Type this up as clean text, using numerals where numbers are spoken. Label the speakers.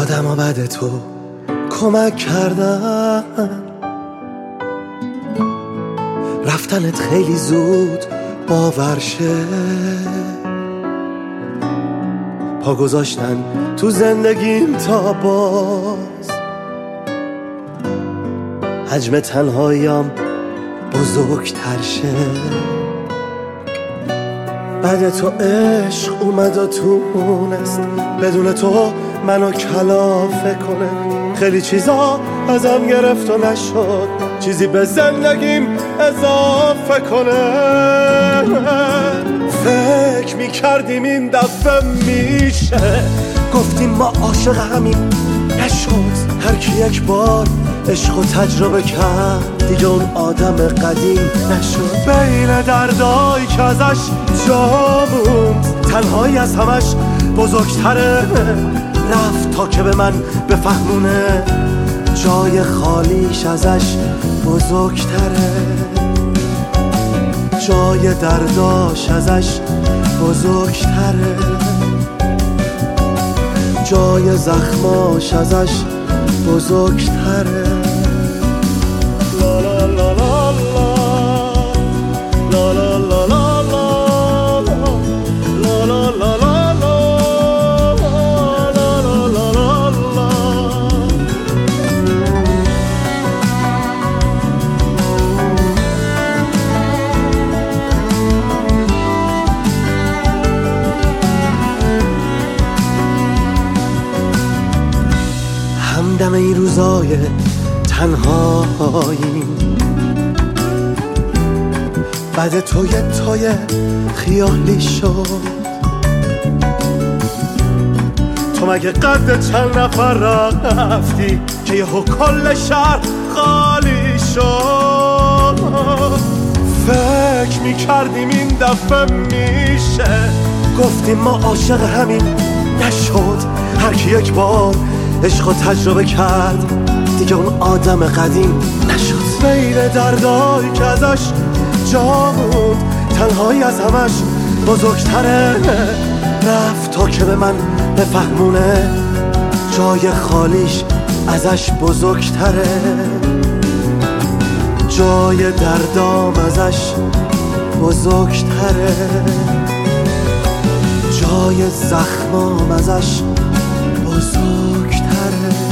Speaker 1: آدما بعد تو کمک کردن، رفتنت خیلی زود باور شه، پا گذاشتن تو زندگیم تا باز حجم تنهاییم بزرگتر شه. بعد تو عشق اومد و تونست بدون تو منو کلافه کنه، خیلی چیزا ازم گرفت و نشد چیزی به زندگیم اضافه کنه. فکر میکردیم این دفعه میشه، گفتیم ما عاشق همین، نشد. هر کی یک بار عشق و تجربه کرد دیگه اون آدم قدیم نشد. بین دردایی که ازش جا موند تنهایی از همش بزرگتره، رفت تا که به من بفهمونه جای خالیش ازش بزرگتره، جای درداش ازش بزرگتره، جای زخماش ازش بزرگتره. لا لا لا لا لا لا لا لا لا لا لا لا. همدم این روزای تنهایی بعد تو یه تای خیالی شد. تو مگه قد چند نفر رفتی که یهو کل شهر خالی شد؟ فکر میکردیم این دفعه میشه، گفتیم ما عاشق همین، نشد. هر کی یک بار عشق و تجربه کرد دیگه اون آدم قدیم نشد. بین دردایی که ازش جا موند تنهایی از همش بزرگتره، رفت تا که به من بفهمونه جای خالیش ازش بزرگتره، جای دردام ازش بزرگتره، جای زخمام ازش بزرگتره.